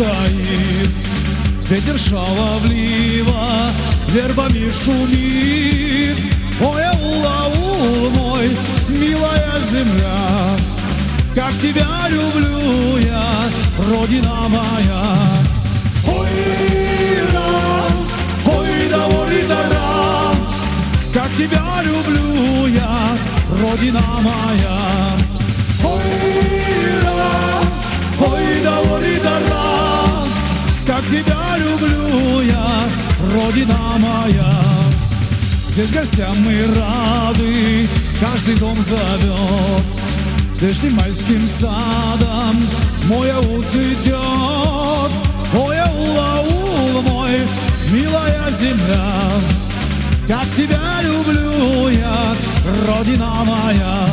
стоит, ветер шаловливо вербами шумит. Ой, аул мой, милая земля, как тебя люблю я, родина моя. Ой, да, ой, да, как тебя люблю я, родина моя. Ой, да, как тебя люблю я, родина моя. Здесь гостям мы рады, каждый дом зовет, прежним майским садом мой аул цветет. Ой, аул мой, милая земля, как тебя люблю я, родина моя.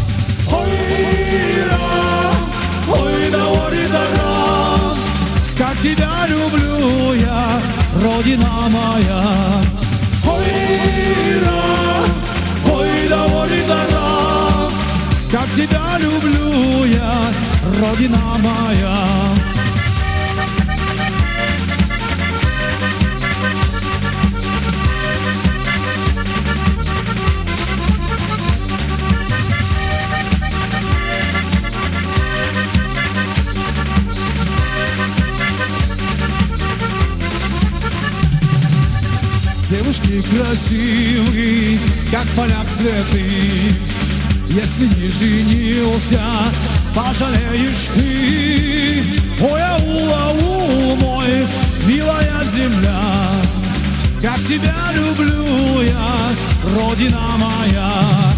Ой, да, как тебя люблю я, родина моя. Ой, да, как тебя люблю я, родина моя. Девушки красивые, как поля цветы. Если не женился, пожалеешь ты. Ой, аул мой, милая земля, как тебя люблю я, родина моя.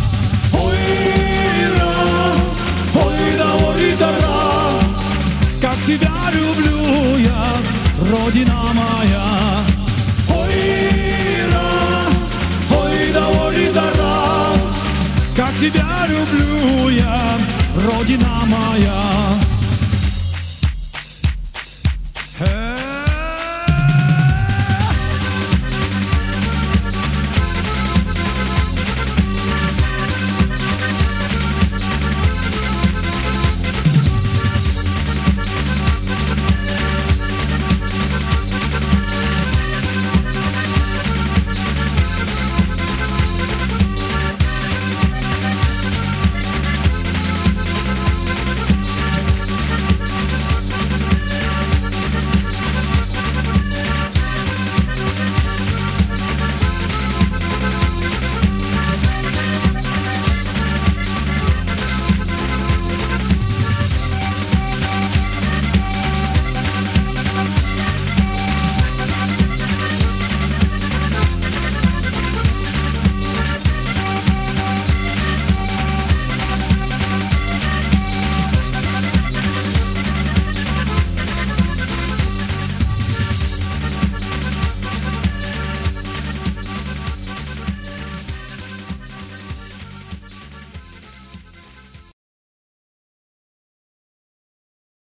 Ой, да, как тебя люблю я, родина моя. Как тебя люблю я, родина моя.